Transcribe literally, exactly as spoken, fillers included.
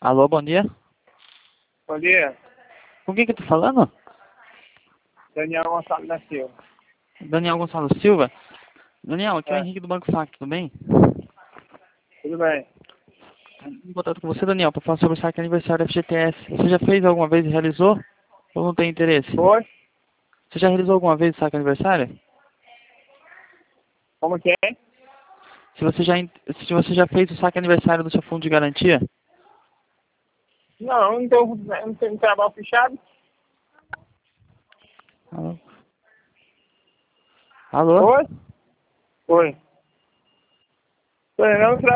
Alô, bom dia. Bom dia. Com quem que eu tô falando? Daniel Gonçalves da Silva. Daniel Gonçalves Silva. Daniel, aqui é o É, Henrique do Banco F A C, tudo bem? tudo bem. Em contato com você, Daniel, para falar sobre o saque aniversário F G T S. Você já fez alguma vez e realizou? Ou não tem interesse? Oi? Você já realizou alguma vez o saque aniversário? Como que é? Se você já, in- se você já fez o saque aniversário do seu fundo de garantia? Não, não tenho, não tenho trabalho fechado. Alô? Alô? Oi? Oi. Tô não,